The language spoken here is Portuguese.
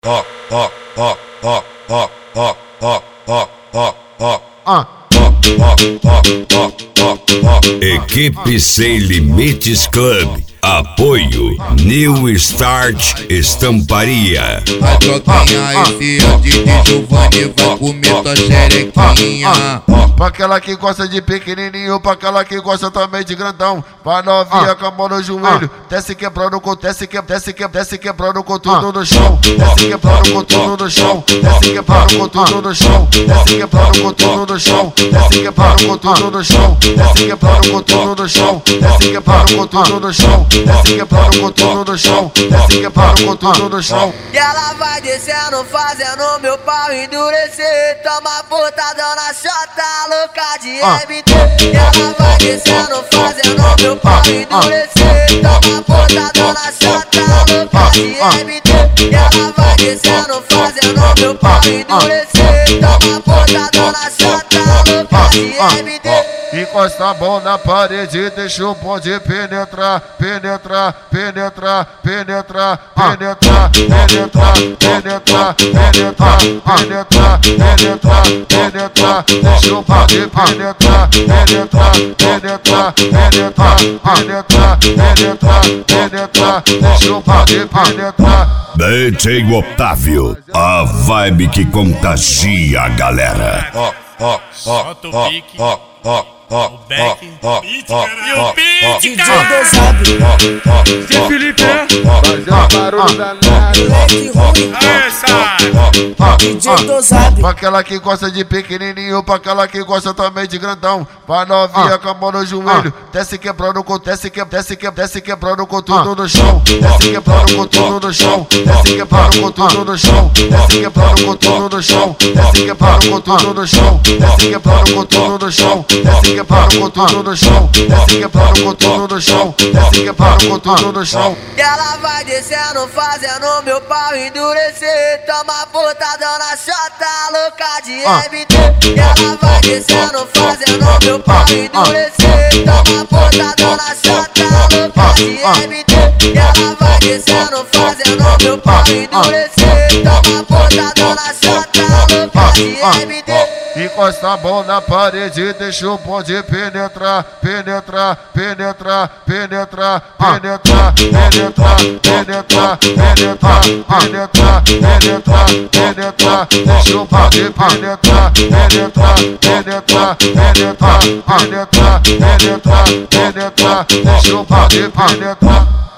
Equipe Sem Limites Club. Apoio New Start Estamparia. A troquinha enfia de Giovanni vai comer tua xerequinha. Pra aquela que gosta de pequenininho, pra aquela que gosta também de grandão. Pra novinha com a mão no joelho, desce quebrando com desce quebrando com tudo no chão. Desce quebrando com tudo no chão. Desce quebrando com tudo no chão. Desce quebrando com tudo no chão. Desce quebrando com tudo no chão. Desce quebrando com tudo no chão. Desce quebrando com tudo no chão. Desce quebrando com tudo no chão. Desce quebrando com tudo no chão. E ela vai descendo, fazendo meu pau endurecer. Toma botadão na chota, louca de MT. E ela vai descendo, fazendo meu pau endurecer. Toma botadão na chota, louca de MT. E ela vai descendo, fazendo meu pau endurecer. Toma botadão na chota, louca de MT. Encosta a mão na parede, deixa o bonde penetrar, penetrar, penetrar, penetrar, penetrar, penetrar, penetrar, penetrar, penetrar, penetrar, penetrar, deixa o bonde penetrar, penetrar, penetrar, penetrar, penetrar, penetrar, penetrar, deixa o bonde penetrar. DJ Otávio, a vibe que contagia a galera. Solta o pique, o back e o beat, DJ cara. Dozab, DJ Felipe, Fazendo barulho danado. moleque ruim, essa. DJ Dozab. Pra aquela que gosta de pequenininho, pra aquela que gosta também de grandão. Pra novinha com a mão no joelho, desce quebrando com desce quebrando com tudo no chão. Desce quebrando com tudo no chão. Desce quebrando com tudo no chão. Desce quebrando com tudo no chão. Desce quebrando com tudo no chão. Desce quebrando com tudo no chão. Desce quebrando com tudo no chão. Desce quebrando com tudo no chão. Desce quebrando com tudo no chão. E ela vai descendo, fazendo meu pau endurecer. Toma botadão na chota, louca de MT. E ela vai descendo, fazendo meu pau endurecer. Toma botadão na chota, louca de MT. E ela vai descendo, fazendo meu pau endurecer. Toma botadão na chota, louca de MT. Encosta a mão na parede, deixa o bonde penetrar, penetrar, penetrar, penetrar, penetrar, penetrar, penetrar, penetrar, penetrar, penetrar, penetrar, deixa o bonde penetrar, penetrar, penetrar, penetrar, penetrar, penetrar, penetrar, deixa o bonde penetrar.